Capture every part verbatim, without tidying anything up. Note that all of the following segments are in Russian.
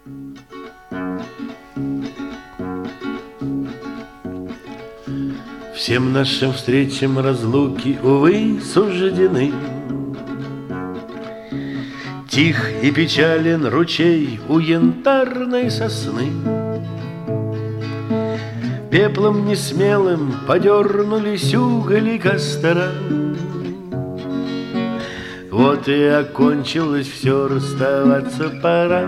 Всем нашим встречам разлуки, увы, суждены. Тих и печален ручей у янтарной сосны. Пеплом несмелым подернулись угли костра. Вот и окончилось все, расставаться пора.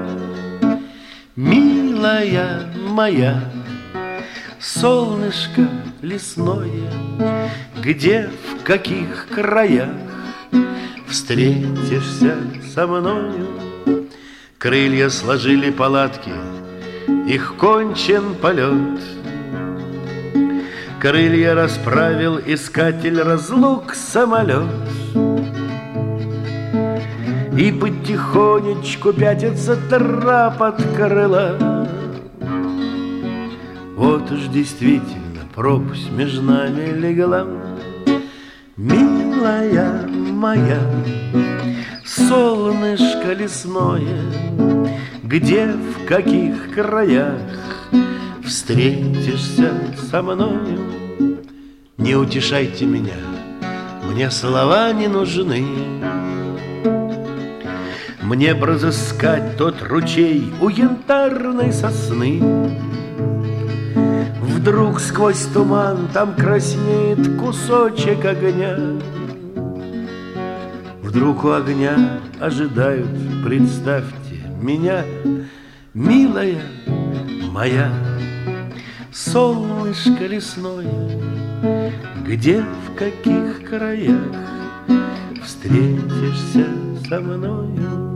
Милая моя, солнышко лесное, где, в каких краях встретишься со мною? Крылья сложили палатки, их кончен полет. Крылья расправил искатель разлук самолет. И потихонечку пятится трап от крыла. Вот уж действительно пропасть между нами легла. Милая моя, солнышко лесное, где, в каких краях встретишься со мною? Не утешайте меня, мне слова не нужны. Мне б разыскать тот ручей у янтарной сосны. Вдруг сквозь туман там краснеет кусочек огня. Вдруг у огня ожидают, представьте, меня. Милая моя, солнышко лесное, где, в каких краях встретишься со мною?